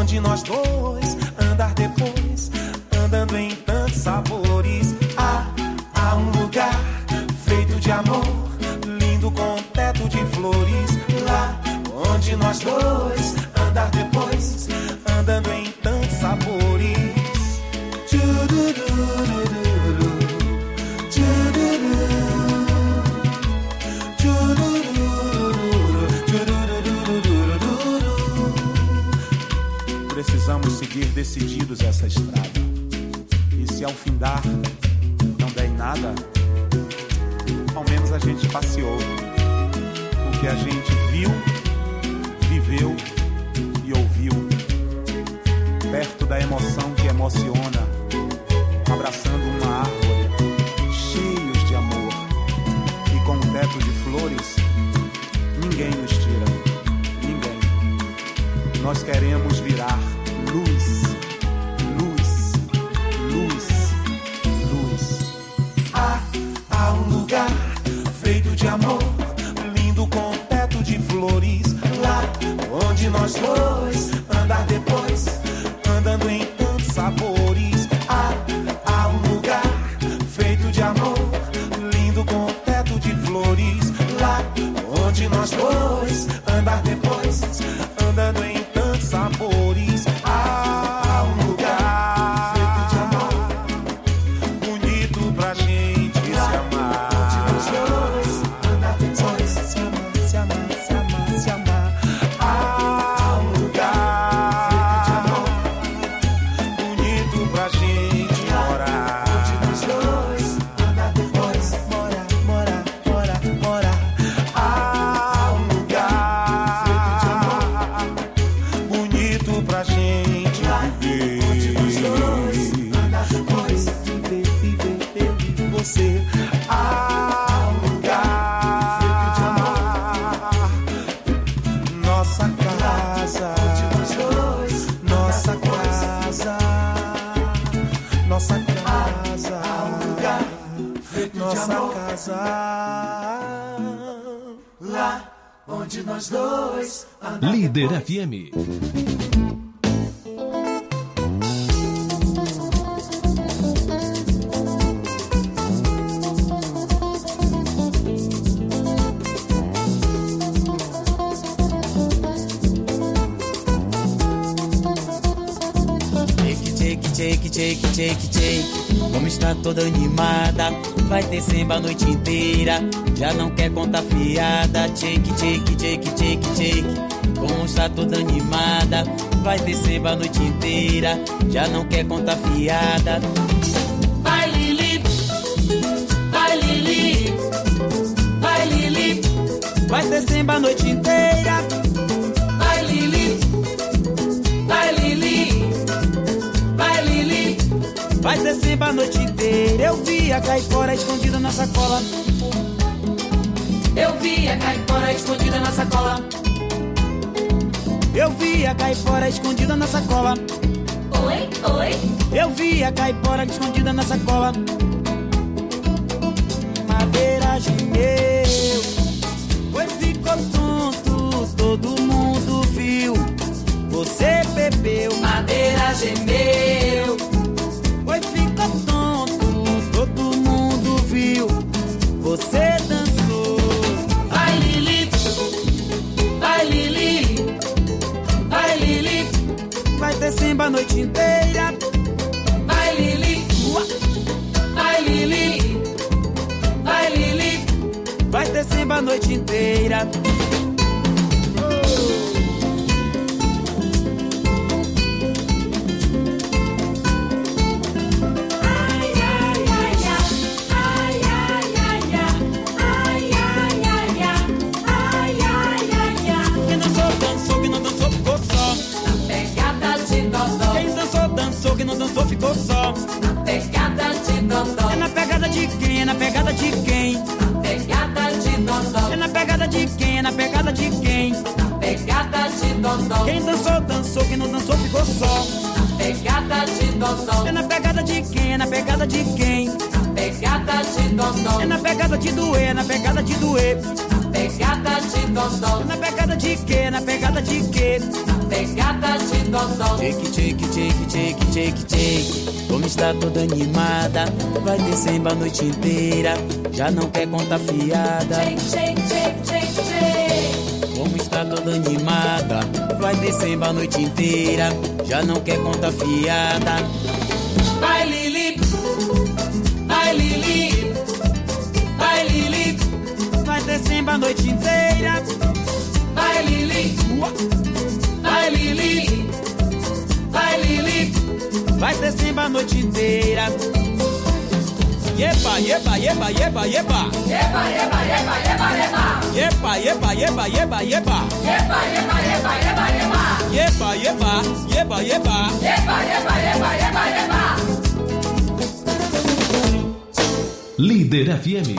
onde nós dois andar depois, andando em tantos sabores. Há um lugar feito de amor, lindo com teto de flores. Lá onde nós dois andar depois, andando em tantos sabores. Precisamos seguir decididos essa estrada. E se ao findar não der em nada, ao menos a gente passeou. O que a gente viu, viveu e ouviu. Perto da emoção que emociona, abraçando uma árvore, cheios de amor. E com um teto de flores, ninguém nos tira, ninguém. Nós queremos virar luz, luz, luz, luz. Há um lugar feito de amor, lindo com teto de flores. Lá onde nós dois andar depois, andando em tantos sabores. Há um lugar feito de amor, lindo com teto de flores. Lá onde nós dois andar depois, andando em tantos sabores. Há um lugar feito de amor, bonito pra gente se amar. Onde nós dois andar depois, se amar, se amar, se amar, se amar. Há um lugar feito de amor, bonito pra gente morar. Onde nós dois andar depois, morar, morar, morar, morar. Há um lugar feito de amor, bonito pra gente viver. Onde nós dois andar depois, viver, viver, eu e você. Há um lugar feito de amor, nossa casa. Onde nós dois, nossa casa, nossa casa. Há um lugar feito de amor, nossa casa. Lá onde nós dois andar Líder depois. FM. Shake, shake, shake, shake. Como está toda animada, vai ter samba a noite inteira. Já não quer contar fiada. Shake, shake, shake, shake, shake. Como está toda animada, vai ter samba a noite inteira. Já não quer contar fiada. Vai Lili, vai Lili, vai Lili. Vai ter samba a noite inteira. Vai Lili, vai Lili, vai Lili. Vai ter samba a noite inteira. Eu vi a caipora escondida na sacola. Eu vi a caipora escondida na sacola. Eu vi a caipora escondida na sacola. Oi, oi. Eu vi a caipora escondida na sacola. Madeira gemeu, pois ficou tonto, todo mundo viu. Você bebeu, madeira gemeu, pois ficou tonto, todo mundo viu. Você dançou. Vai Lili, vai Lili, vai Lili. Vai ter samba a noite inteira. Vai Lili, vai Lili, vai Lili. Vai ter samba a noite inteira. Que não dançou ficou só. Na pegada de dodó. É na pegada de quem? É na pegada de quem? Na pegada de dodó. É na pegada de quem? É na pegada de quem? Na pegada de dodó. Quem dançou, dançou. Quem não dançou ficou só. Na pegada de dodó. É na pegada de quem? É na pegada de quem? Na pegada de dodó. É na pegada de doer. É na pegada de doer. Na pegada de dodó. É na pegada de quê? É na pegada de quê? Na pegada de dodó. Shake, shake, shake, shake, shake, shake. Como está toda animada, vai ter samba a noite inteira, já não quer contar fiada. Shake, shake, shake, shake, shake. Como está toda animada, vai ter samba a noite inteira, já não quer contar fiada. Vai Lili, vai Lili, vai Lili, vai ter samba a noite inteira. Vai Lili, vai Lili, vai Lili, vai ter samba a noite inteira. Yepa, yepa, yepa, yepa, yepa. Eba, eba, eba, eba, eba. Yepa, yepa, yepa, yepa, yepa. Eba, eba, eba, eba, eba. Yepa, yepa, yepa, yepa. Eba, eba, eba, eba, eba. Líder FM.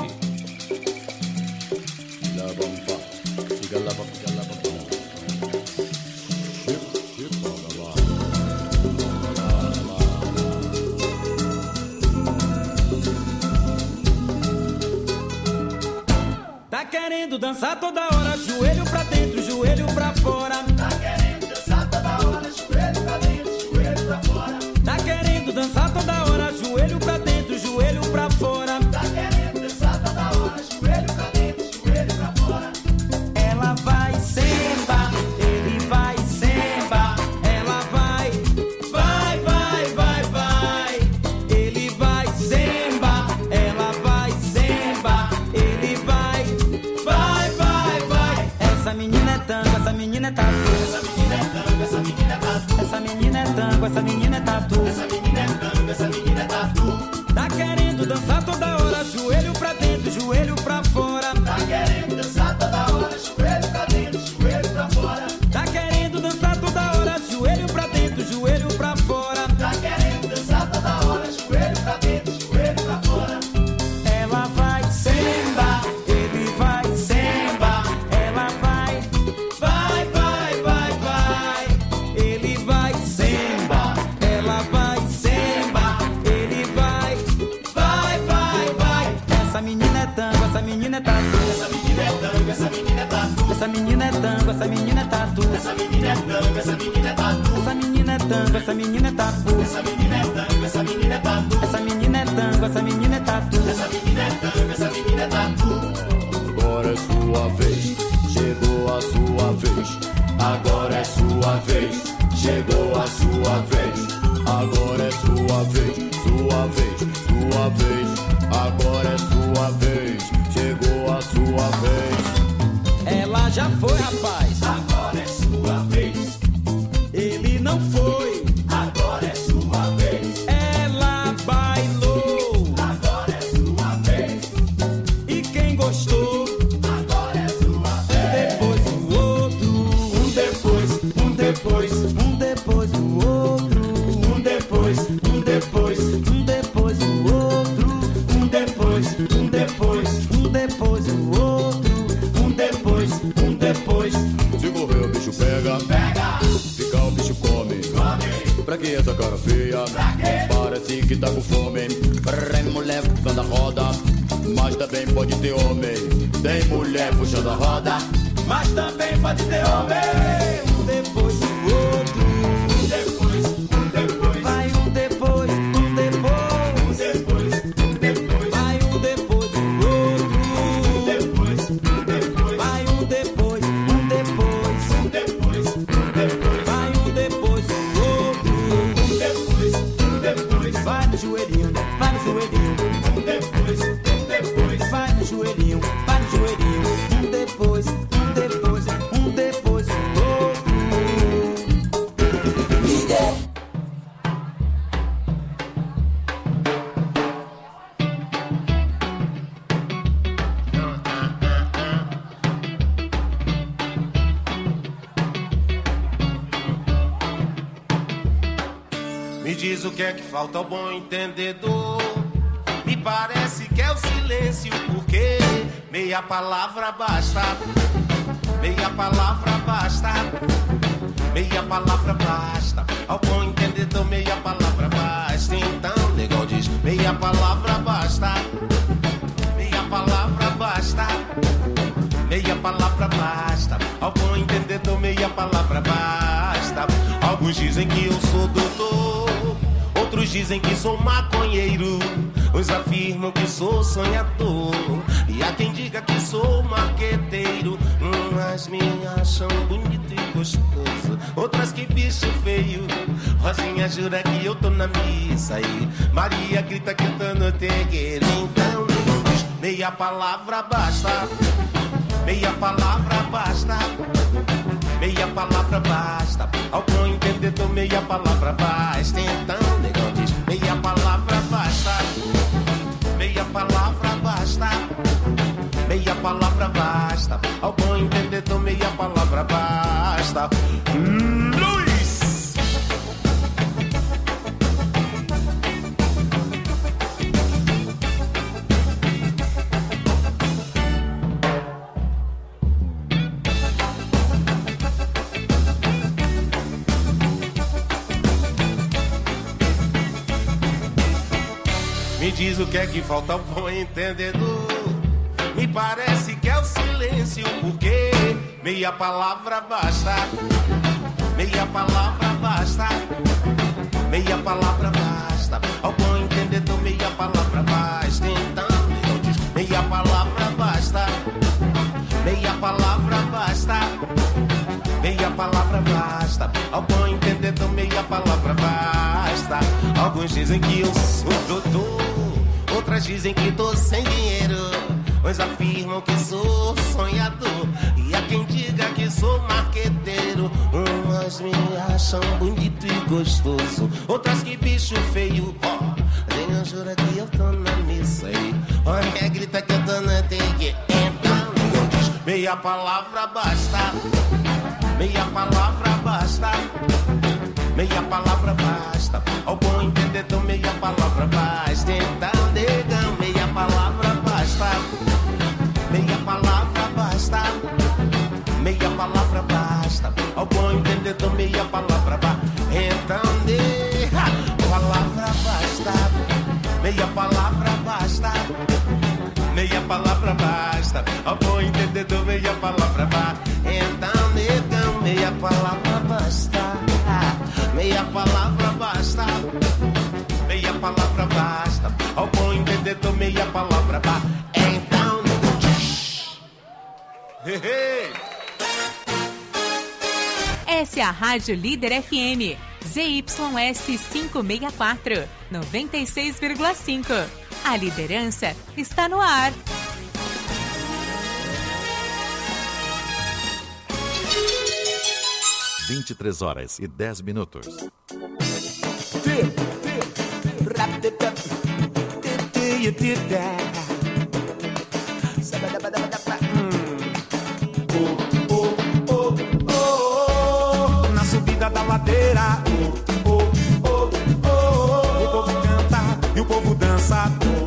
Tá querendo dançar toda hora, joelho pra dentro, joelho pra fora. Tá querendo dançar toda hora, joelho pra dentro, joelho pra fora. Tá querendo dançar toda hora, joelho pra dentro, joelho pra fora. Tá querendo dançar toda hora, joelho pra dentro, joelho pra fora. Ela vai semba, ele vai semba. Ela vai, vai, vai, vai, vai. Ele vai semba, ela vai semba. Ele vai, vai, vai, vai. Essa menina é tango, essa menina é tatu. Essa menina é tango, essa menina é tatu. Essa menina é tango, essa menina é tatu. Essa menina é tango, essa menina é tatu. Tá querendo dançar toda hora, joelho pra dentro, joelho pra fora. Tá querendo dançar toda hora, joelho pra dentro, joelho pra fora. Tá querendo dançar toda hora, joelho pra dentro, joelho pra fora. Tá querendo dançar toda hora, joelho pra dentro, joelho pra fora. Ela vai semba, ele vai semba. Ela vai, vai, vai, vai, vai. Ele vai semba, ela vai semba. Ele vai, vai, vai, vai. Essa menina é tango, essa menina é tatu. Essa menina é tango, essa menina é tatu. Essa menina é tango, essa menina é tatu. Essa menina é tango, essa menina é tatu. Essa menina é tango, essa menina é tatu. Essa menina é tango, essa menina é tatu. Essa menina é tango, essa menina é tatu. Essa menina é tango, essa menina é tatu. Agora é sua vez, chegou a sua vez. Agora é sua vez, chegou a sua vez. Agora é sua vez, sua vez, sua vez. Agora é sua vez, chegou a sua vez. Ela já foi, rapaz. Agora é sua vez. Ele não foi. Agora é sua vez. Ela bailou. Agora é sua vez. E quem gostou? Agora é sua vez. Depois o outro. Um depois, um depois, Um depois o outro. um depois, um depois, Um depois o outro. um depois, um depois, Um depois o outro. um depois, um depois. Se correr o bicho pega. Pega, Ficar o bicho come. come, Pra que essa cara feia? Pra quê? Parece que tá com fome. Tem mulher puxando a roda, mas também pode ter homem. Tem mulher puxando a roda, mas também pode ter homem. um depois o outro. Um depois, um depois, Vai um depois, um depois. um depois, um depois, Vai um depois o outro. um depois, um depois, Vai um depois, um depois. um depois, um depois, Vai um depois o outro. um depois, um depois, Vai no joelhinho, vai no joelhinho. um depois, um depois. Vai no joelhinho, vai no joelhinho. Um depois, um depois, um depois o outro. Me diz o que é que falta ao bom entendedor. Me parece que é o silêncio, porque meia palavra basta. Meia palavra basta. Meia palavra basta. Ao bom entendedor, meia palavra basta. Então, negão diz: meia palavra basta. Meia palavra basta. Meia palavra basta. Ao bom entendedor, meia palavra basta. Ao bom Alguns dizem que eu sou doutor, outros dizem que sou maconheiro, uns afirmam que sou sonhador, e há quem diga que sou marqueteiro. Umas me acham bonito e gostoso, outras que bicho feio. Rosinha jura que eu tô na missa e Maria grita que eu tô no terreiro. Então não diz, meia palavra basta, meia palavra basta, meia palavra basta. Ao bom entendedor, meia palavra basta. Então negão diz, meia palavra basta, meia palavra basta, meia palavra basta. Ao bom entendedor, meia palavra basta. Luiz! Me diz o que é que falta ao bom entendedor. Me parece que é o silêncio, porque meia palavra basta, meia palavra basta, meia palavra basta. Ao bom entendedor, meia palavra basta. Então não diz, meia palavra basta, meia palavra basta, meia palavra basta. Ao bom entendedor, meia palavra basta. Alguns dizem que eu sou doutor, outras dizem que tô sem dinheiro, uns afirmam que sou sonhador, e há quem diga que sou marqueteiro. Umas me acham bonito e gostoso, outras que bicho feio. Quem jura que eu tô na missa e olha grita que eu tô na terreiro. Então eu diz, meia palavra basta, meia palavra basta, meia palavra basta. Ao bom entendedor, meia palavra basta. Então negão, meia palavra basta, meia palavra basta, meia palavra basta. Ao bom entendedor, meia palavra basta. Então palavra basta, meia palavra basta, meia palavra basta. Ao bom entendedor, meia palavra basta. Então negão, meia palavra basta, meia palavra basta, meia palavra basta. Ao bom entendedor, meia palavra basta. Então negão diz. Essa é a Rádio Líder FM, ZYS 564, 96,5. A liderança está no ar. (23h10). Na subida da ladeira, o povo canta e o povo dança.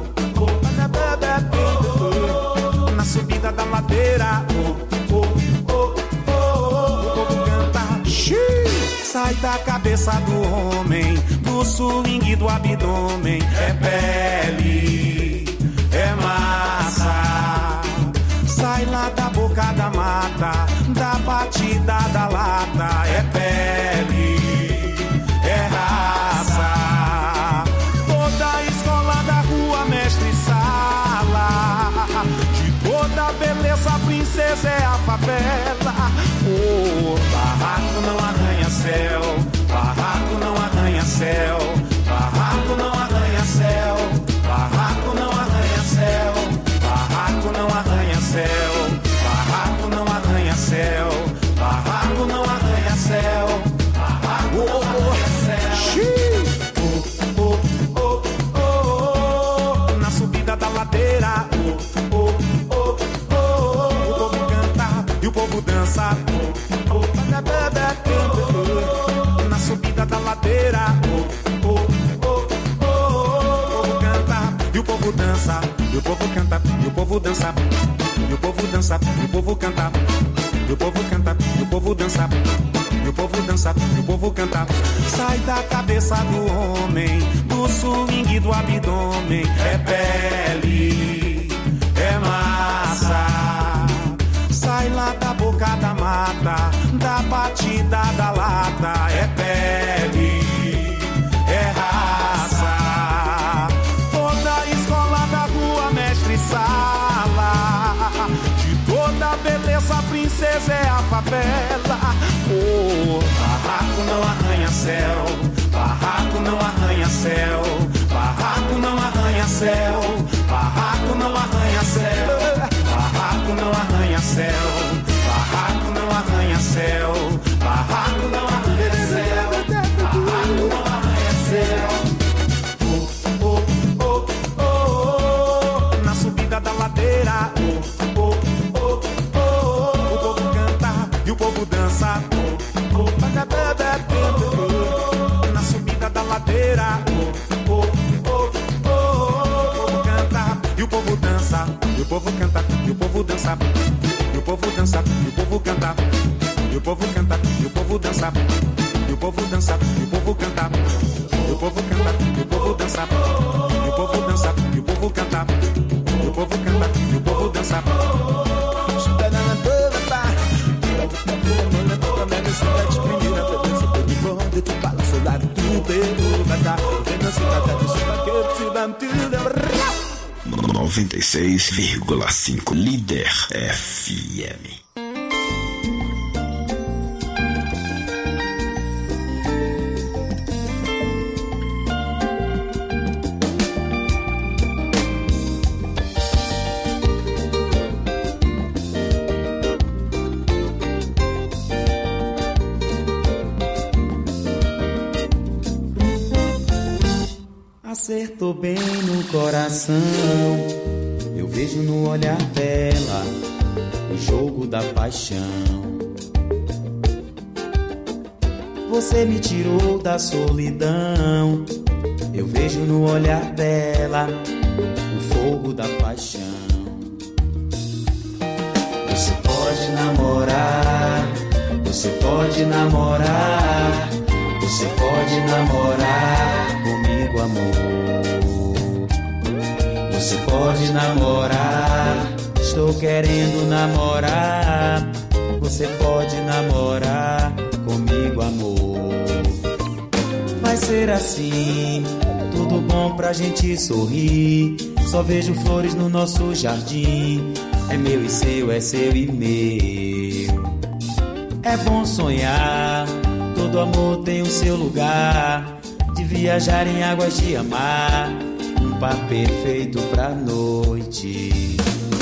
Na subida da ladeira, o povo canta. Sai da cabeça do homem, do swing do abdômen. É pele, é massa. Sai lá da boca da mata, da batida da lata. É pele, é raça. Toda a escola da rua, mestre e sala. De toda beleza, princesa é a favela. Oh, barraco não arranha céu, barraco não arranha céu, barraco não arranha céu, barraco não arranha céu, barraco não arranha céu, barraco não arranha céu, barraco não arranha céu, barraco não arranha céu. Na subida da ladeira, o povo canta e o povo dança. Na subida da ladeira, o povo canta e o povo dança. E o povo canta, e o povo dança. E o povo dança, e o povo canta. E o povo canta, e o povo dança. E o povo dança, e o povo canta. Sai da cabeça do homem, do swing do abdômen. É pele, é massa. Sai lá da boca da mata, da batida da lata. É pele, é raça. Toda escola da rua, mestre sala. De toda beleza, princesa é a favela. Oh, barraco não arranha céu, barraco não arranha céu, barraco não arranha céu, barraco não arranha céu, barraco não arranha céu, barraco não arranha céu, barraco não arranha céu, barraco não arranha céu. Oh, oh, oh, oh, oh, na subida da ladeira. Oh, oh, oh, oh, oh, o povo canta e o povo dança. Na subida da ladeira. Oh, oh, oh, oh, o povo canta e o povo dança. E o povo canta e o povo dança. E o povo dança e o povo canta. E o povo canta e o povo dança. E o povo dança e o povo canta. E o povo canta e o povo dança. E o povo dança e o povo canta. E o povo canta e o povo dança. De tu balanço lá do teu badá. 96,5 Líder FM. Acertou bem no coração, eu vejo no olhar dela o jogo da paixão. Você me tirou da solidão, eu vejo no olhar dela o fogo da paixão. Você pode namorar, você pode namorar, você pode namorar comigo, amor. Você pode namorar, estou querendo namorar. Você pode namorar comigo, amor. Vai ser assim, tudo bom pra gente sorrir. Só vejo flores no nosso jardim. É meu e seu, é seu e meu. É bom sonhar, todo amor tem o seu lugar. De viajar em águas de amar, um par perfeito pra noite.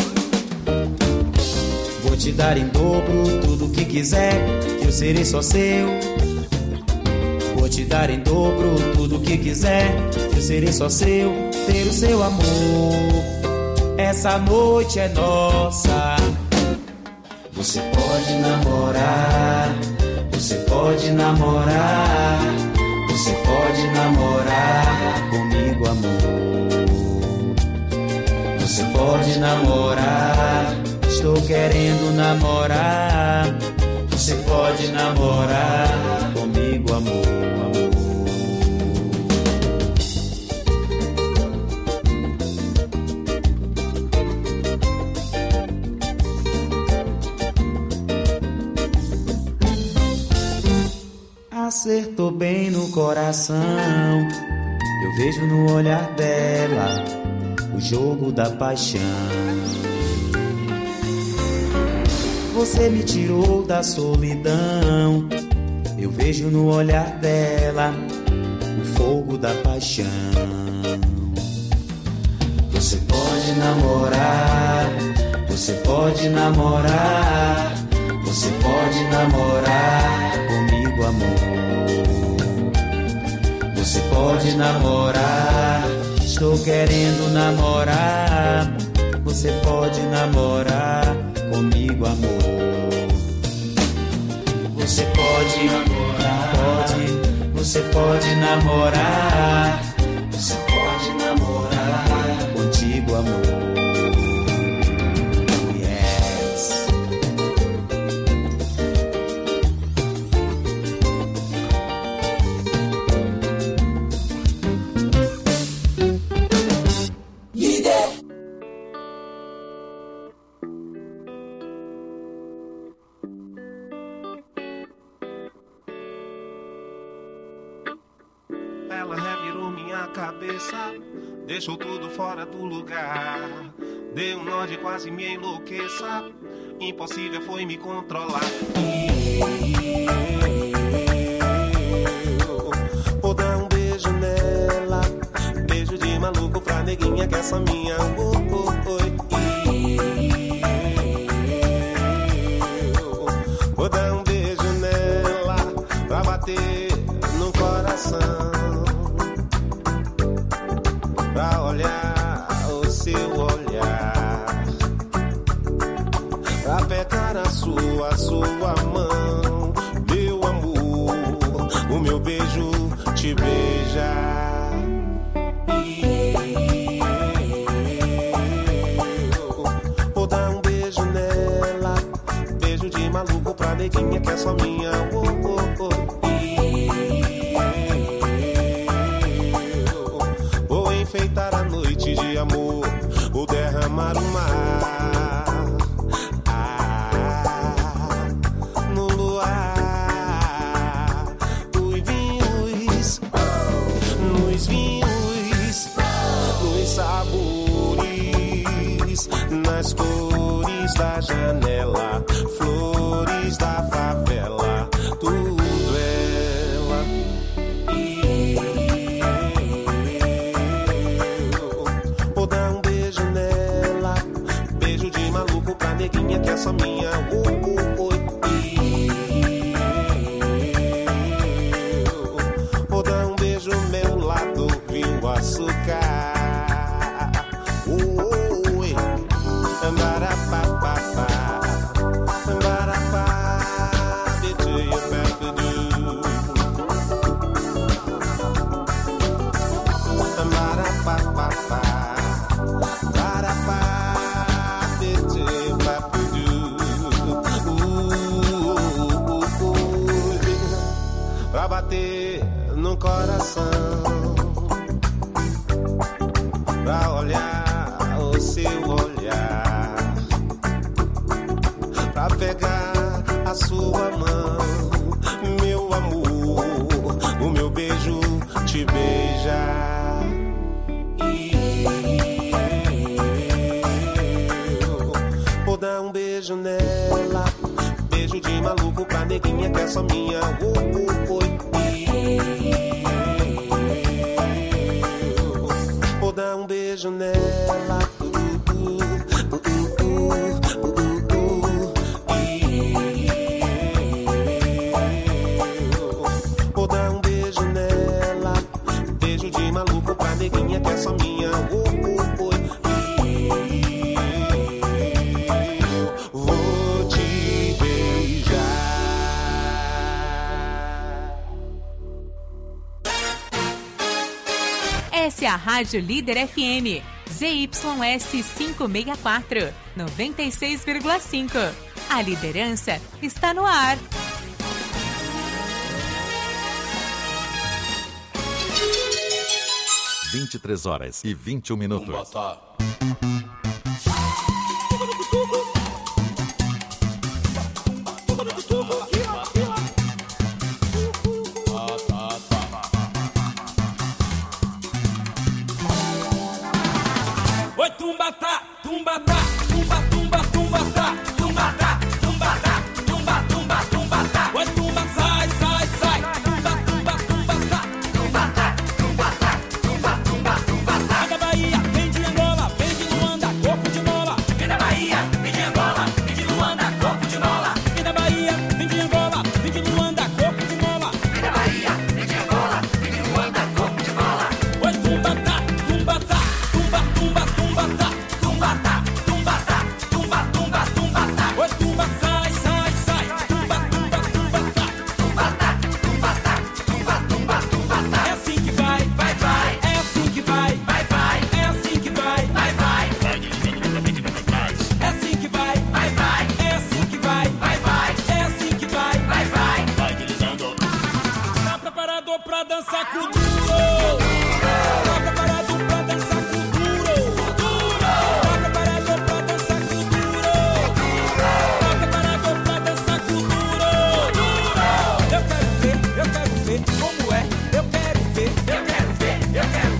Vou te dar em dobro tudo que quiser, eu serei só seu. Vou te dar em dobro tudo que quiser, eu serei só seu. Ter o seu amor, essa noite é nossa. Você pode namorar, você pode namorar, você pode namorar comigo, amor. Você pode namorar, estou querendo namorar. Você pode namorar comigo, amor. Acertou bem no coração, eu vejo no olhar dela o jogo da paixão. Você me tirou da solidão, eu vejo no olhar dela o fogo da paixão. Você pode namorar, você pode namorar, você pode namorar comigo, amor. Você pode namorar, estou querendo namorar. Você pode namorar comigo, amor. Você pode namorar, pode, você pode namorar. Você pode namorar contigo, amor. minha cabeça, deixou tudo fora do lugar. Deu um nó de quase me enlouqueça, impossível foi me controlar. Vou dar um beijo nela, beijo de maluco pra neguinha que essa minha Vou dar um beijo nela pra bater no coração, pra olhar o seu olhar, pra pegar a sua mão, meu amor, o meu beijo te beija. Vou dar um beijo nela, beijo de maluco pra neguinha que é só minha. Vou enfeitar a noite de amor, vou derramar o mar no luar, nos vinhos, nos sabores, nas cores da janela, flores da favela, tudo ela. Vou dar um beijo nela, beijo de maluco pra neguinha que é só minha. Vou dar um beijo meu lado, viu açúcar. Pra bater no coração, pra olhar o seu olhar, pra pegar a sua mão, meu amor, o meu beijo te beija. Vou dar um beijo nela, beijo de maluco pra neguinha que é só minha. Vou dar um beijo nela, vou dar um beijo nela, beijo de maluco pra neguinha que é só minha. Vou te beijar. Essa é a Rádio Líder FM, ZYS 564, 96,5. A liderança está no ar. Às 23h21. Oi, tumbatá, tumbatá, tumba, tumba, tumbatá, tumbatá, tumbatá, tumba, tumba, tumbatá. Oi, tumba, sai, sai, sai, tumba, tumba, tumbatá, tumbatá, tumbatá, tumba, tumba, tumbatá. Vem da Bahia, vem de Angola, vem de Luanda, corpo de mola. Vem da Bahia, vem de Angola, vem de Luanda, corpo de mola. Vem da Bahia, vem de Angola, vem de Luanda, corpo de mola. Vem da Bahia, vem de Angola, vem de Luanda, corpo de mola. Oi, tumbatá, tumbatá, tumba, tumba, tumbatá, tumbatá, tumbatá, tumba, tumba, tumbatá. Oi, tumba, sai, sai, sai, tumba, tumba, tumbatá, tumbatá, tumbatá, tumba, tumba, tumbatá. É assim que vai, vai, vai. É assim que vai, vai, vai. É assim que vai, vai, vai. Vai dirigindo lentamente pra trás. É assim que vai, vai, vai. É assim que vai, vai, vai. É assim que vai, vai, vai. Vai deslizando. Tá preparado pra dançar com duro? Tá preparado pra dançar com duro? Tá preparado pra dançar com duro? Tá preparado pra dançar com duro? Eu quero ver como é. Eu quero ver, eu quero ver, eu quero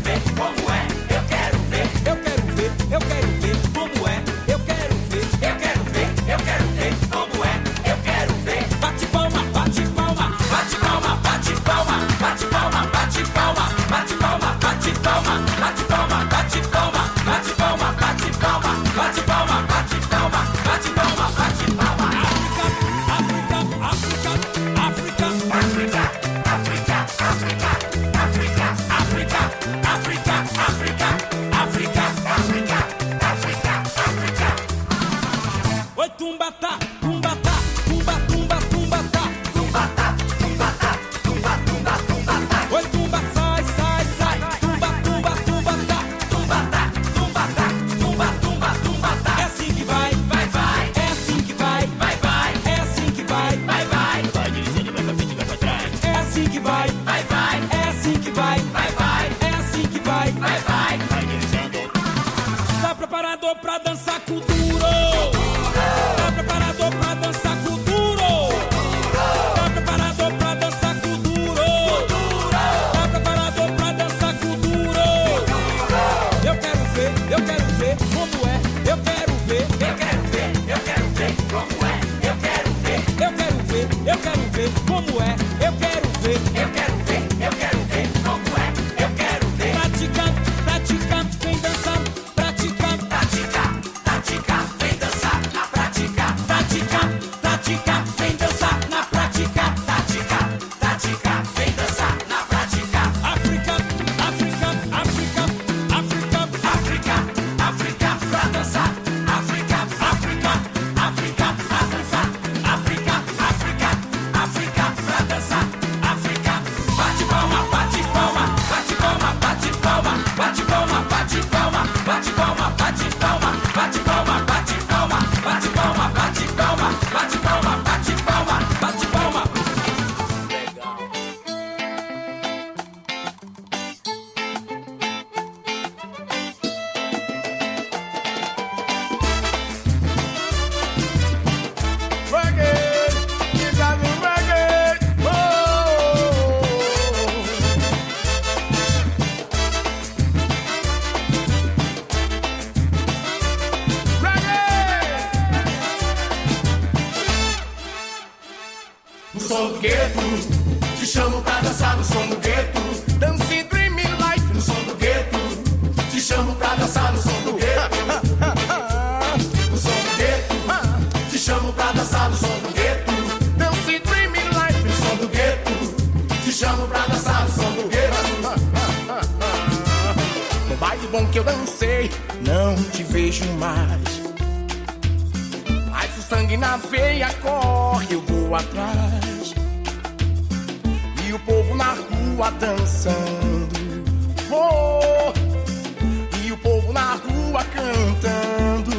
gueto. Dance Dream Life no som do gueto. Te chamo pra dançar no som do gueto. No som do gueto. Te chamo pra dançar no som do gueto. Dance Dream Life no som do gueto. Te chamo pra dançar no som do gueto. No baile bom que eu dancei, não te vejo mais. Mas o sangue na veia corre, eu vou atrás. E o povo na rua dançando, oh, e o povo na rua cantando.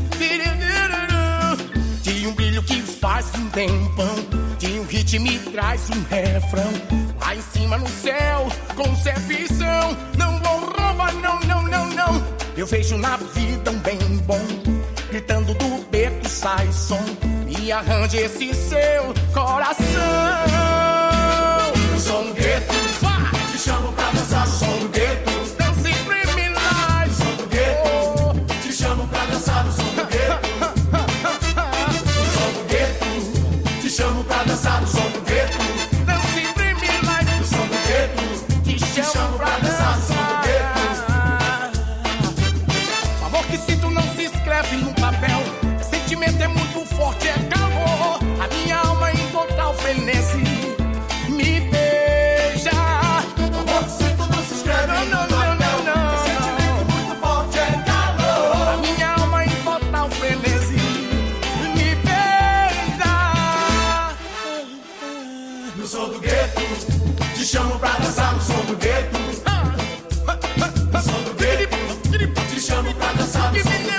Tinha um brilho que faz um tempão, tinha um hit me traz um refrão. Lá em cima no céu, concepção, não vou roubar, não, não, não, não. Eu vejo na vida um bem bom, gritando do beco sai som. Me arranje esse seu coração. O som do gueto, te chamo pra dançar no som do gueto. Dance Dream Life, som do gueto. Te chamo pra dançar no som do gueto. O som do gueto, te chamo pra dançar no som do gueto. Dance Dream Life, o som do gueto. Te chamo pra dançar no som do gueto. O amor que sinto não se escreve num papel. Sentimento é muito forte, é calor. A minha alma em total frenesi me beija. O amor que sinto não se escreve num papel. Sentimento muito forte, é calor. A minha alma em total frenesi me beija. No som do gueto, te chamo pra dançar no som do gueto. No som do gueto, te chamo pra dançar no som do gueto.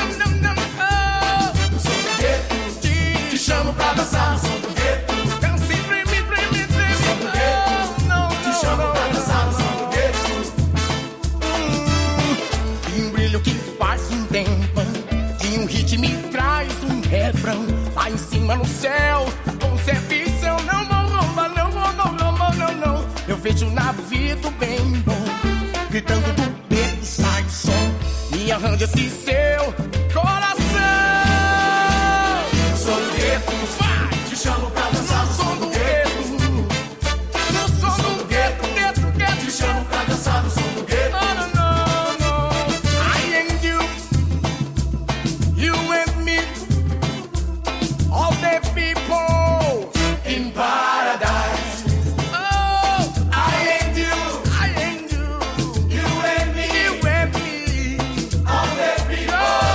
Te chamo pra dançar no som do gueto. Dance, dream, dream, dream. Som do gueto. Te chamo pra dançar no som do gueto. E um brilho que faz um tempão, e um hit me traz um refrão. Lá em cima no céu, concepção, não vou roubar, não vou, não, não, não, não, não. Eu vejo na vida o bem bom, gritando do beco sai som. Me arranja esse seu coração. Te chamo pra dançar no som do gueto. No som do gueto, gueto, gueto. Te chamo pra dançar no som do gueto. Oh, no, no, no. I and you and me, all the people in paradise. Oh, I and you, you and me, all the people.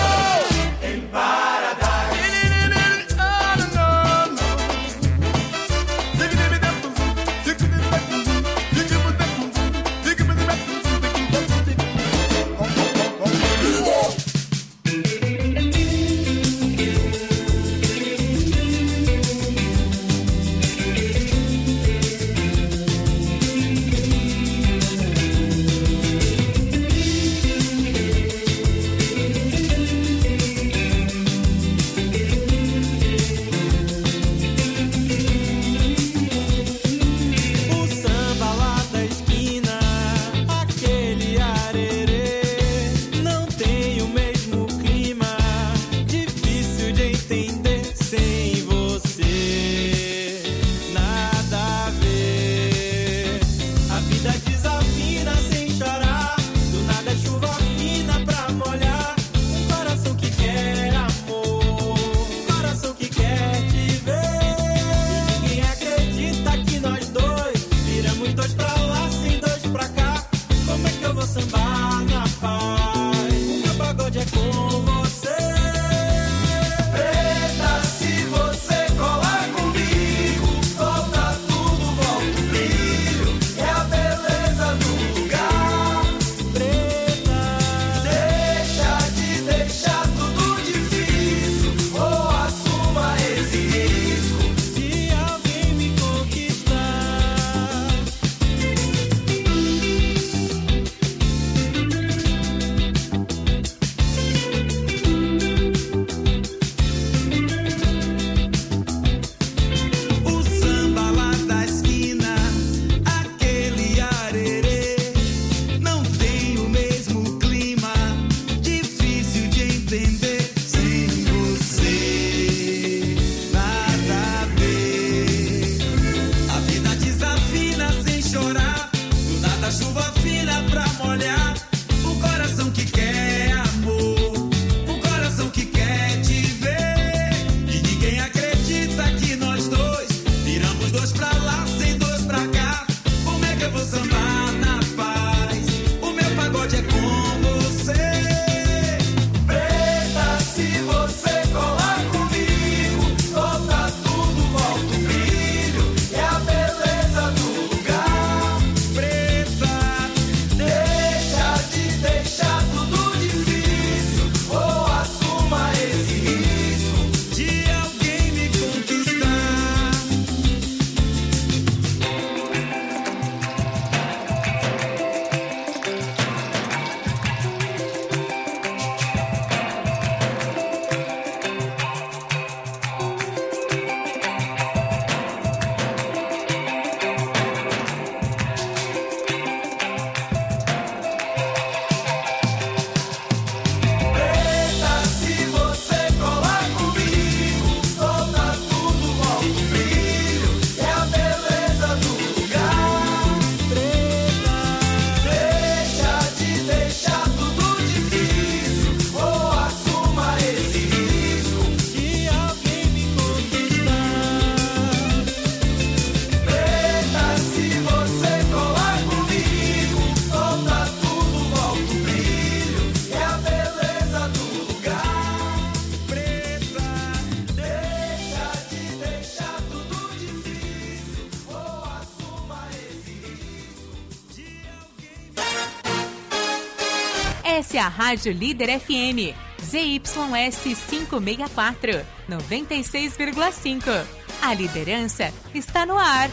Essa é a Rádio Líder FM, ZYS 564, 96,5. A liderança está no ar.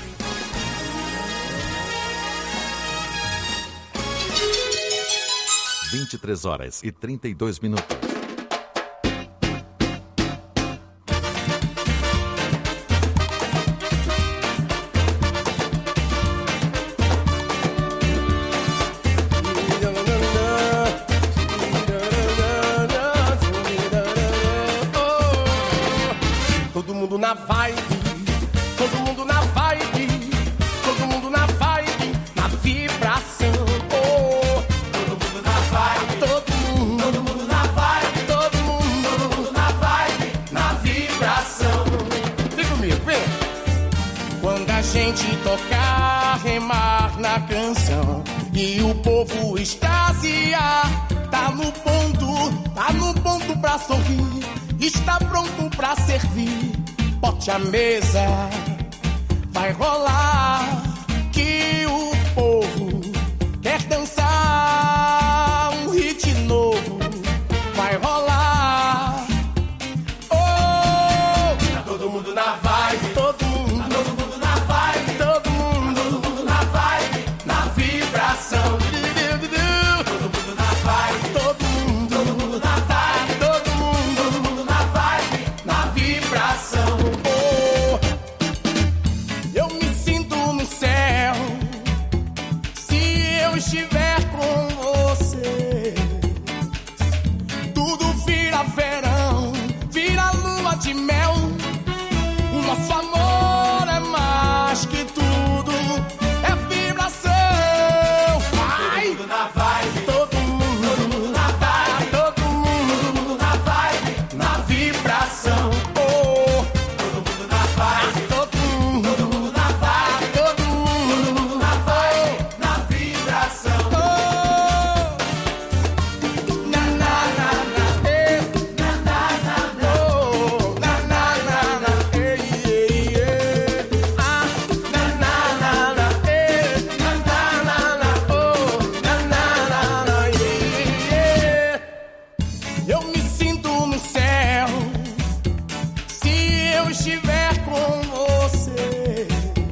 Às 23h32. Todo mundo na vibe, todo mundo na vibe, todo mundo na vibe, na vibração. Oh, todo mundo na vibe, todo mundo na vibe, todo mundo na vibe, na vibração. Vem comigo, vem. Quando a gente tocar, remar na canção e o povo extasiar, tá no ponto pra sorrir. Está pronto pra servir, bote a mesa, vai rolar, que o povo quer dançar um hit novo, vai rolar. Oh, tá todo mundo na vibe, todo mundo, tá todo mundo na vibe, todo mundo, tá todo mundo na vibe, na vibração. Todo mundo na vibe, todo mundo na vibe, todo mundo na vibe, na vibração. Oh, eu me sinto no céu se eu estiver com você. Tudo vira verão, vira lua de mel. O nosso amor é mais que tudo, é vibração. Vai! Todo mundo na vibe, todo mundo na vibe, todo mundo na vibe, na vibração. Oh, todo mundo na vibe, todo mundo na vibe, todo mundo na vibe, na vibração. Oh, na na na na, eh, na na na na, oh, na na na na, eh, ah, na na na na, eh, na na na na, oh, na na na na, eu me sinto no céu se eu estiver com você.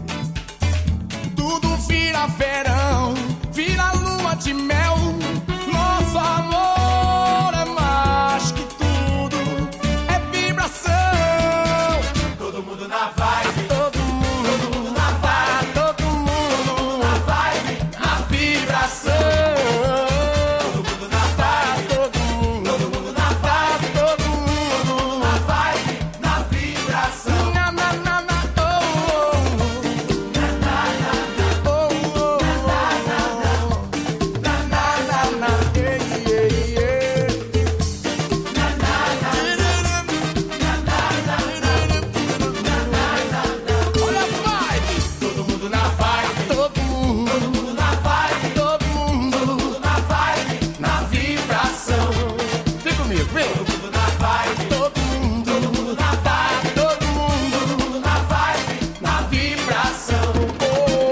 Tudo vira verão, vira lua de mel. Nosso amor é mais que tudo, é vibração. Todo mundo na vibe, todo mundo na vibe, todo mundo na vibe, na vibração. Todo mundo na vibe, todo mundo na vibe, todo mundo na vibe, na vibração. Na na na na, oh, na na na na, oh, na na na na, na na na na, yeah, yeah, yeah. Na na na na, na na na na, na na na na. Olha a vibe. Todo mundo na vibe, todo mundo na vibe, todo mundo na vibe, na vibração. Vem comigo, vem. Todo mundo na vibe, todo mundo na vibe, todo mundo na vibe, na vibração. Oh.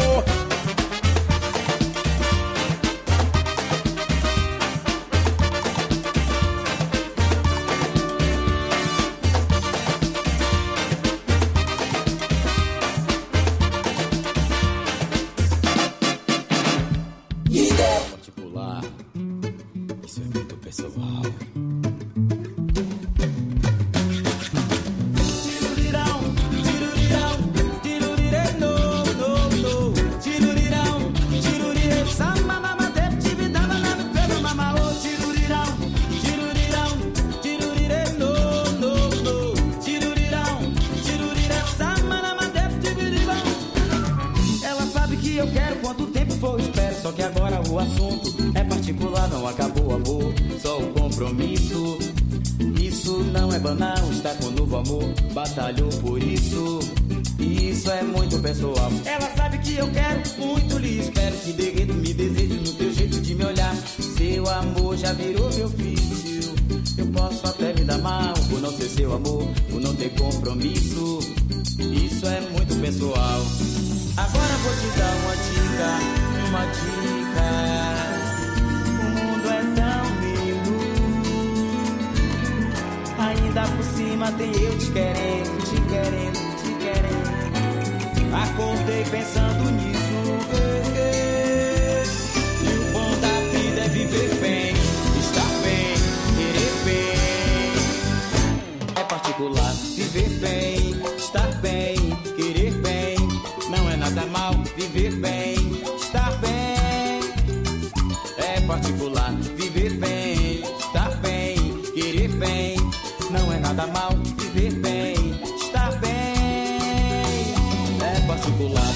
Particular, isso é muito pessoal. Tirurirão, tirurirão, tirurirê, no, no, no. Tirurirão, tirurirê, samba, mama, deptividade, na pelo mama, oh. Tirurirão, tirurirão, tirurirê, no, no, no. Tirurirão, tirurirê, samba, mama, deptividade. Ela sabe que eu quero quanto tempo for, espero. Só que agora o assunto é particular, não acabou o amor, só o compromisso. Isso não é banal, está com novo amor, batalhou por isso. Isso é muito pessoal. Ela sabe que eu quero, muito lhe espero. Te derreto, me desejo no teu jeito de me olhar. Seu amor já virou meu vício. Eu posso até me dar mal por não ser seu amor, por não ter compromisso. Isso é muito pessoal. Agora vou te dar uma dica, uma dica. O mundo é tão tem eu te querendo, te querendo, te querendo. Acordei pensando nisso. E o bom da vida é viver bem, estar bem, querer bem. É particular, viver bem, estar bem, querer bem. Não é nada mal, viver bem, estar bem. É particular, viver bem, estar bem, querer bem. Não é nada mal, viver bem, estar bem. É particular.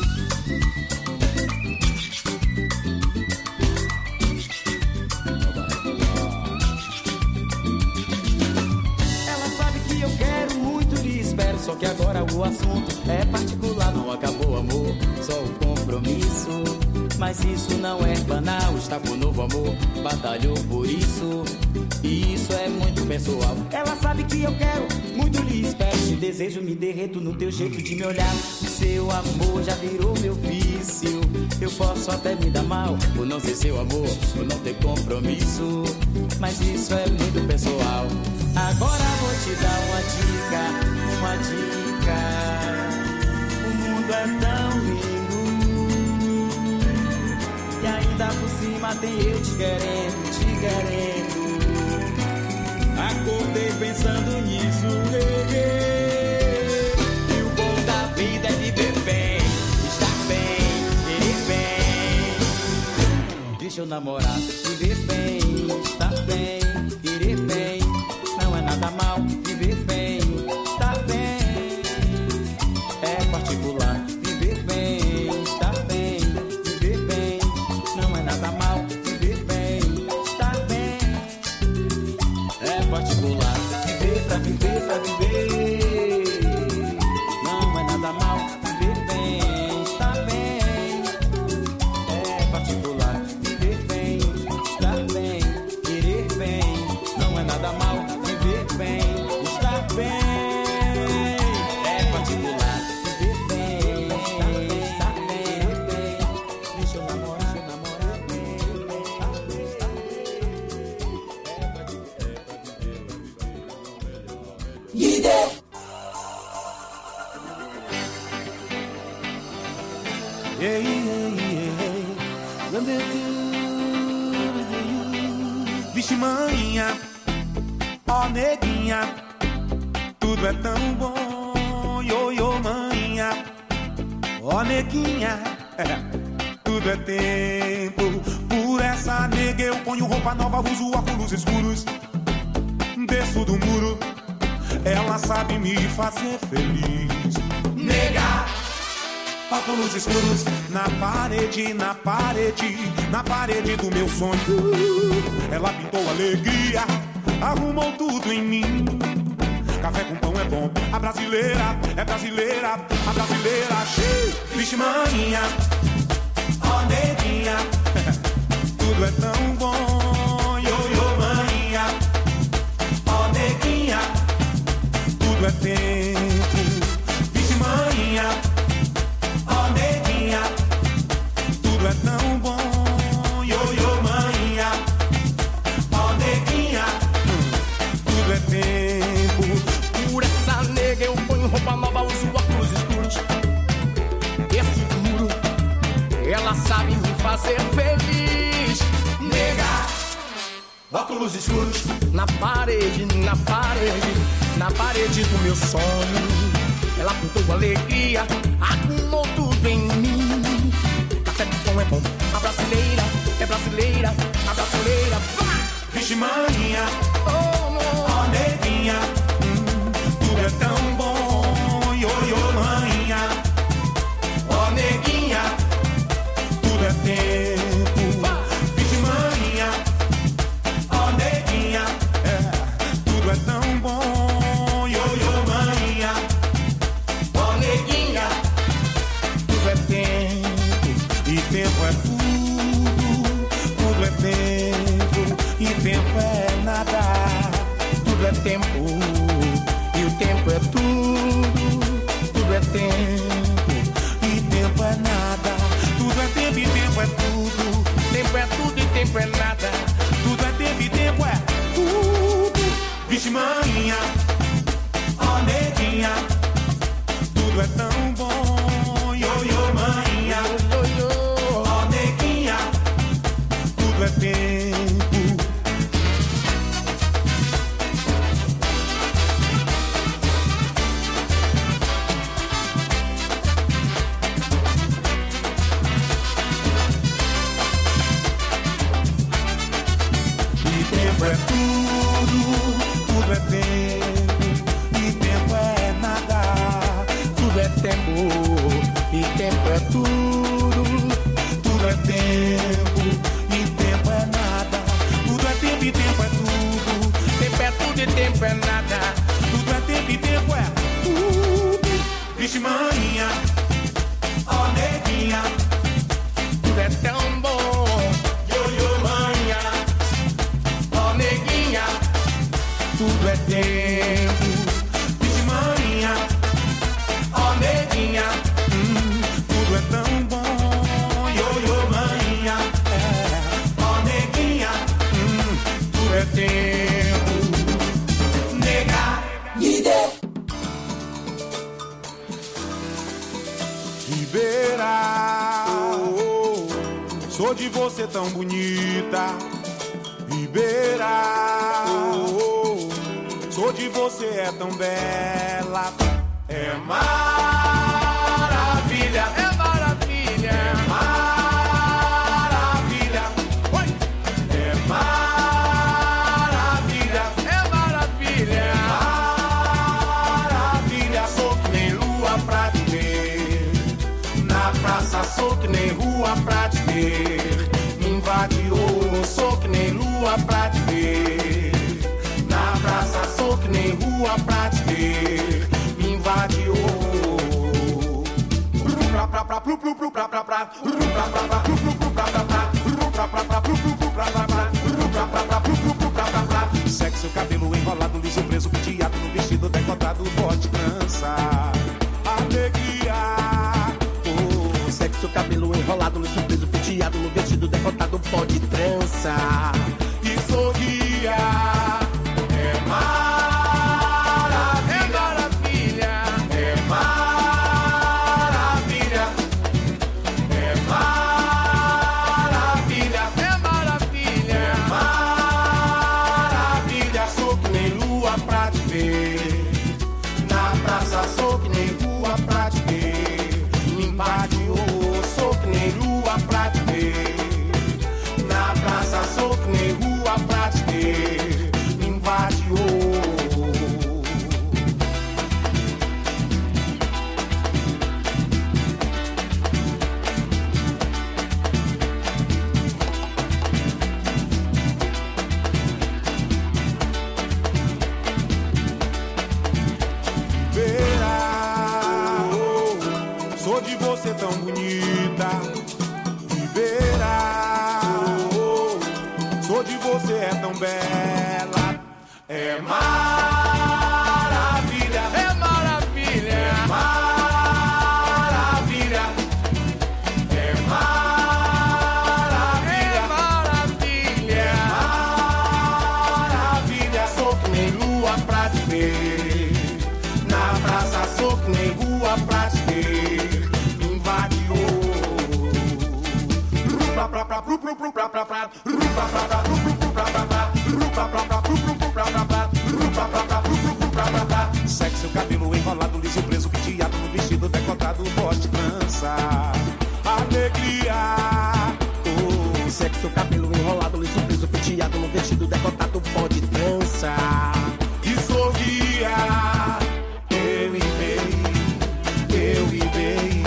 Ela sabe que eu quero muito e espero, só que agora o assunto é particular. Não acabou amor, só o compromisso. Mas isso não é banal, está com novo amor, batalhou por isso. E isso é muito pessoal. Ela sabe que eu quero, muito lhe espero. Te desejo, me derreto no teu jeito de me olhar. Seu amor já virou meu vício. Eu posso até me dar mal por não ser seu amor, por não ter compromisso. Mas isso é muito pessoal. Agora vou te dar uma dica, uma dica. O mundo é tão lindo. E ainda por cima tem eu te querendo, te querendo. Acordei pensando nisso. E o bom da vida é viver bem, estar bem, querer bem. Deixa eu namorar, viver bem, estar bem, querer bem. Não é nada mal, viver bem, estar bem. É particular, viver bem, estar bem, viver bem. Não é nada mal, viver bem, estar bem. É particular, viver pra viver, pra viver. Não é nada mal, viver bem, estar bem. É particular, viver bem, estar bem, querer bem. Não é nada mal, viver bem, estar bem. É particular, viver bem, estar bem, estar bem. Deixa eu namorar, bem, estar bem, estar bem. É particular. Líder! Ei, ei, ei, vixe manhinha, ó neguinha, tudo é tão bom, ioiô manhinha, ó neguinha, tudo é tempo. Por essa nega eu ponho roupa nova, uso óculos escuros, desço do muro, ela sabe me fazer feliz. Nega, óculos escuros na parede, na parede, na parede do meu sonho. Ela pintou alegria, arrumou tudo em mim. Café com pão é bom, a brasileira é brasileira, a brasileira cheia. Vixe maninha, ó neguinha, tudo é tão bom, ioiô maninha, ó neguinha, tudo é tempo. Vixe maninha, ó neguinha, tudo é tão bom, ioiô maninha, ó neguinha, tudo é tempo. Por essa nega eu ponho roupa nova, uso óculos escuros, desço do muro, ela sabe me fazer feliz. Nega, óculos escuros na parede, na parede, na parede do meu sonho. Ela pintou alegria, arrumou tudo em mim. Café com pão é bom, a brasileira é brasileira, a brasileira vai. Vixe maninha, ó neguinha, tudo é tão bom, ioiô maninha, ó neguinha, tudo é tempo. Vixe maninha, ó neguinha, tudo é tão bom, ioiô maninha, ó neguinha, tudo é tempo. E tempo é tudo, tudo é tempo. E tempo é nada, tudo é tempo. E o tempo é tudo, tudo é tempo. E tempo é nada, tudo é tempo e tempo é tudo. Tempo é tudo e tempo é nada. Tudo é tempo e tempo é tudo. Vixe maninha, é tudo, tudo é tempo, e tempo é nada. Tudo é tempo, e tempo é tudo. Tudo é tempo, e tempo é nada. Tudo é tempo, e tempo é tudo. Tempo é tudo, e tempo é nada. Tudo é tempo, e tempo é tudo. Vixe, maninha, ó neguinha, tudo é tão bom. Yo, manhã, ó neguinha, tudo é tempo. Vixe, maninha, ó neguinha, tudo é tão bom. Yo, manhã, ó neguinha, tudo é tempo. Nega, Ribeira, sou de você tão bonita. Ribeira, sou de você é tão bela. É maravilha, é maravilha, é maravilha. Oi. É maravilha, é maravilha, é maravilha. Sou que nem lua pra te ver. Na praça sou que nem rua pra te ver. Me invadiu, sou que nem lua pra te ver. Na praça sou que nem rua pra te ver. Me invadiu. Sexo, cabelo enrolado, liso preso, penteado no vestido decotado, bote, trança, alegria. Sexo, cabelo enrolado, liso preso, penteado no vestido decotado, pode trança e sorria. É maravilha, é maravilha, é maravilha, é maravilha, é maravilha. Sou que nem lua pra te ver. Na praça sou que nem rua pra te ver. Me invadiu, sou que nem lua pra te ver. Na praça sou que nem rua pra te ver. Me invadiu. Ribeira, sou de você tão bonita. Ribeira, sou de você é tão bela. É maravilha, é maravilha, é maravilha, é maravilha, é maravilha, é maravilha. Sou que nem lua pra te ver. Na praça sou que nem rua pra te ver. Me invadiu. Sexo, cabelo enrolado, liso preso, penteado no vestido decotado, bote, trança, alegria. Sexo, cabelo enrolado, liso preso, penteado no vestido decotado, pode trança e sorria. Eu e bem,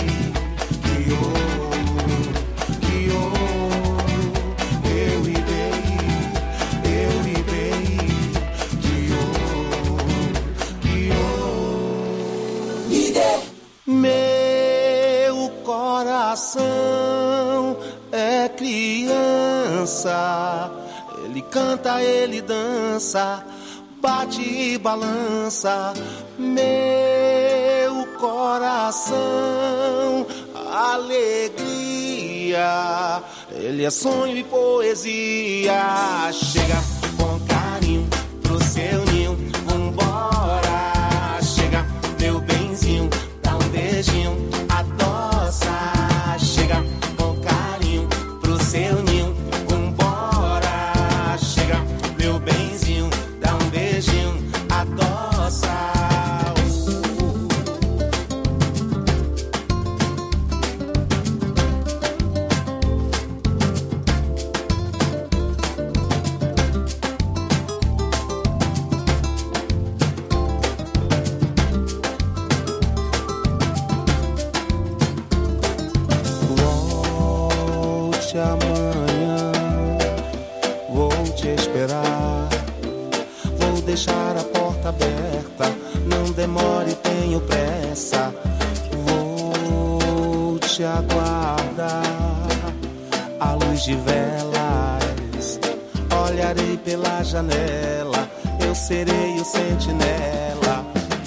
meu coração é criança, ele canta, ele dança, bate e balança. Meu coração, alegria, ele é sonho e poesia. Chega com carinho pro seu ninho, vambora. Chega, meu benzinho, dá um beijinho, adoça. Chega com carinho pro seu ninho, vambora. Chega, meu benzinho, dá um beijinho, adoça. Volte amanhã, vou te esperar. Vou deixar a porta aberta, não demore, tenho pressa. Vou te aguardar à luz de velas. Olharei pela janela, eu serei o sentinela.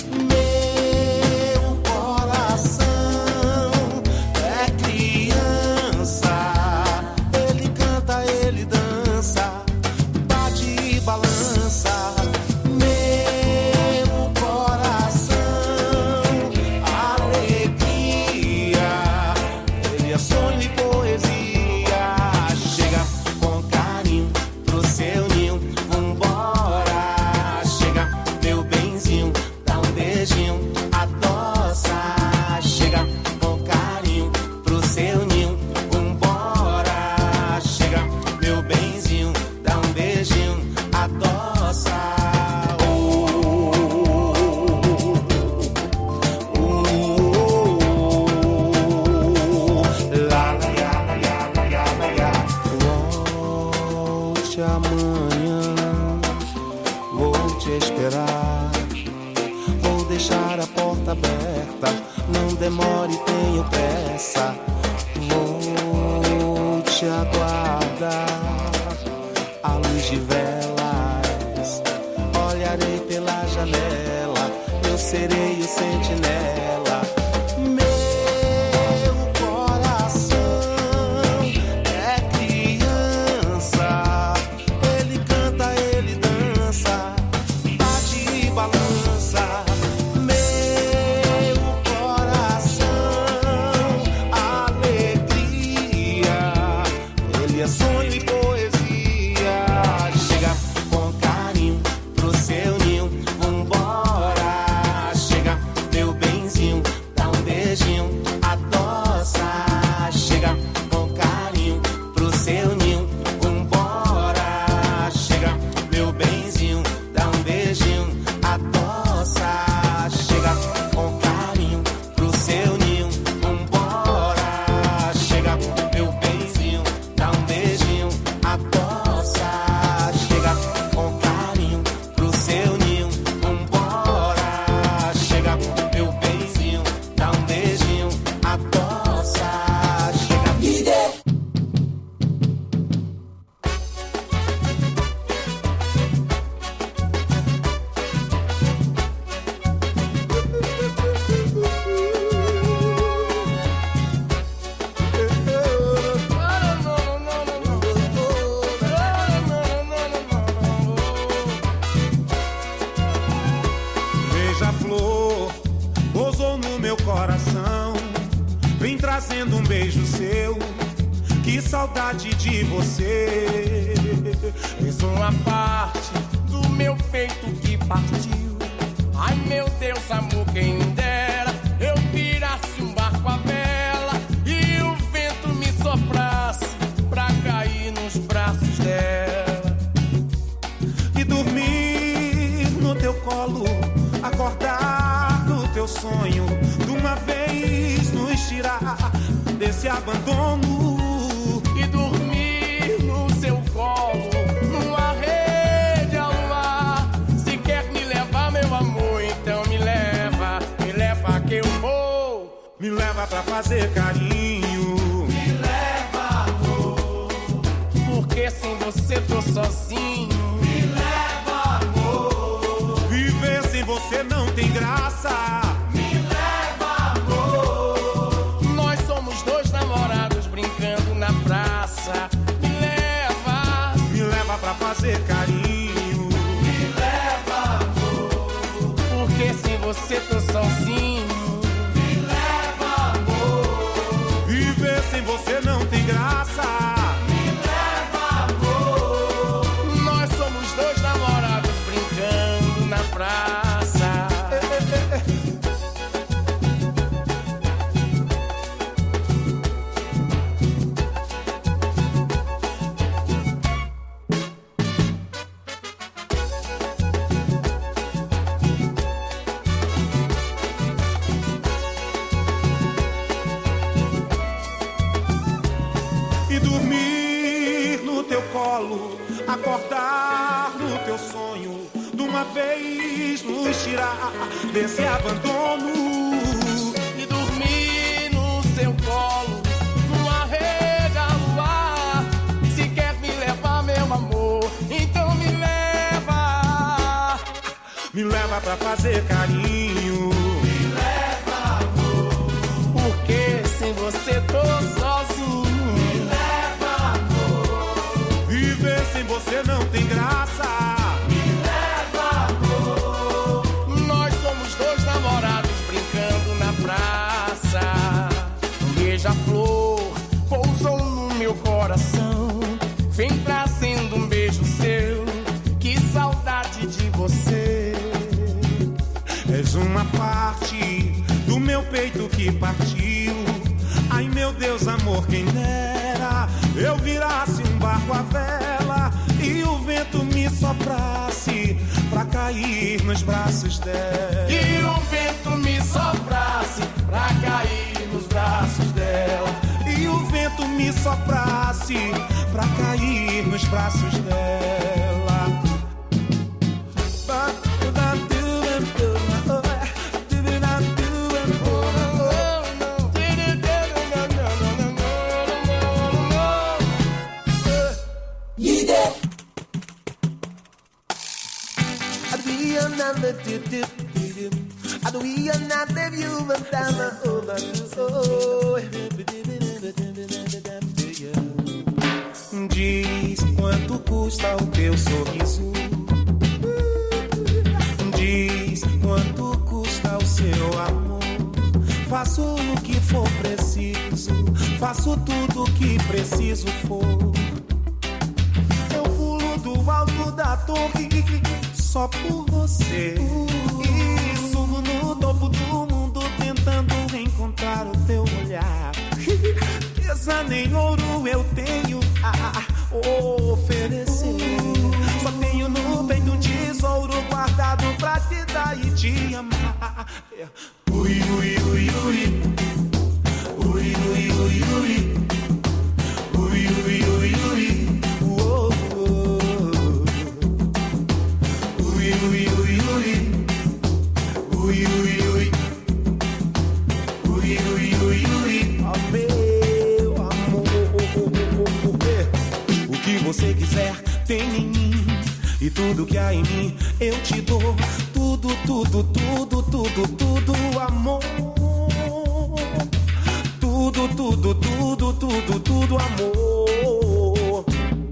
Meu coração é criança, ele canta, ele dança, bate e balança. Meu coração, alegria, ele é sonho e poesia. Chega com carinho pro seu ninho, vambora. Chega, meu benzinho, dá um beijinho, adoça. Chega com carinho pro seu ninho, vambora. Chega, meu benzinho, dá um beijinho, adoça. Volte amanhã, vou te esperar. Vou deixar a porta aberta, não demore, tenho pressa. Vou te aguardar à luz de velas. Olharei pela janela, eu serei o sentinela. Meu coração é criança, ele canta, ele dança, bate e balança. Meu coração, alegria, ele é sonho e poesia. Chega com carinho pro seu ninho, vambora. Chega, meu benzinho, dá um beijinho, adoça. Chega com carinho pro seu ninho, vambora. Chega, meu benzinho, dá um beijinho, adoça. Chega com carinho pro seu ninho, vambora. Chega, meu benzinho, dá um beijinho, adoça. Chega com carinho pro seu ninho, vambora. Chega, meu benzinho, dá um beijinho, adoça. Chega, líder. Beija-flor pousou no meu coração, vem trazendo um beijo seu. Que saudade de você. Fez uma parte do meu peito que partiu. Ai meu Deus, amor, quem dera eu virasse um barco à vela e o vento me soprasse pra cair nos braços dela. E dormir no teu colo, acordar do teu sonho, de uma vez nos tirar desse abandono. E dormir no seu colo, numa rede ao ar. Se quer me levar, meu amor, então me leva que eu vou. Me leva pra fazer carinho, Me leva, amor, porque sem você tô sozinho. Me leva, amor, viver sem você não tem graça. me leva, amor. Nós somos dois namorados brincando na praça. Me leva pra fazer carinho. Me leva, amor, porque sem você tô sozinho. Me leva, amor, viver sem você não tem graça. Me leva, amor, nós somos dois namorados brincando na praça. dormir no teu colo, acordar no teu sonho, de uma vez nos tirar desse abandono. E dormir no seu colo, numa rede a luar. Se quer me levar, meu amor, então me leva. Me leva pra fazer carinho. Me leva, amor, porque sem você tô sozinho. Me leva, amor, viver sem você não tem graça. Me leva, amor, nós somos dois namorados brincando na praça. Um beija-flor pousou no meu coração, vem trazendo um beijo seu. Que saudade de você. És uma parte do meu peito que partiu. Ai meu Deus, amor, quem dera eu virasse um barco à vela e o vento me soprasse pra cair nos braços dela. E o vento me soprasse pra cair nos braços dela. E o vento me soprasse pra cair nos braços dela. Diz quanto custa o teu sorriso. Diz quanto custa o seu amor. Faço o que for preciso, faço tudo o que preciso for. Eu pulo do alto da torre só por você. E subo no topo do mundo tentando encontrar o teu olhar. Riqueza nem ouro eu tenho a oferecer. Só tenho no peito um tesouro guardado pra te dar e te amar. Ui, ui, ui, ui. Ui, ui, ui, ui. Ui, ui, ui, ui. Oh, oh. Ui, ui, ui, ui. Ui, ui, ui. Ui, ui, ui, ui. Oh, meu amor. O que você quiser tem em mim. E tudo que há em mim eu te dou. Tudo, tudo, tudo, tudo, tudo, amor. Tudo, tudo, tudo, tudo, tudo, amor.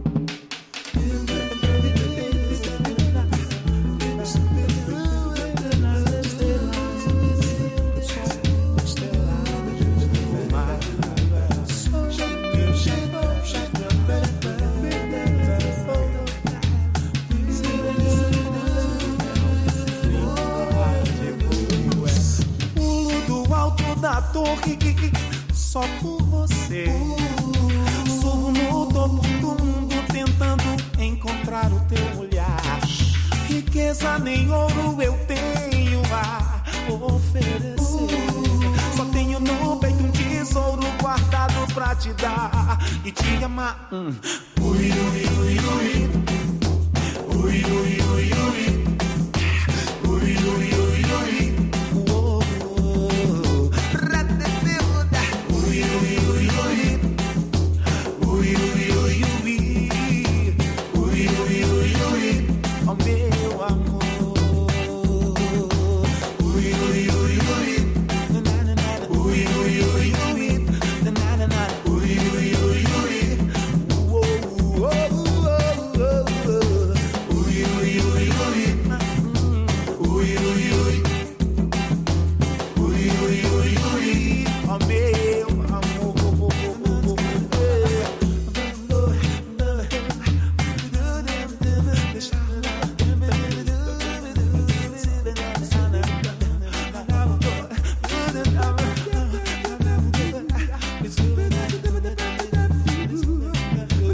Da torre só por você. Subo no topo do mundo tentando encontrar o teu olhar. Riqueza nem ouro eu tenho a oferecer. Só tenho no peito um tesouro guardado pra te dar e te amar. Ui, ui, ui, ui. Ui, ui, ui, ui. Ui, ui, ui, ui. Ui, ui, ui, ui. Ui, ui,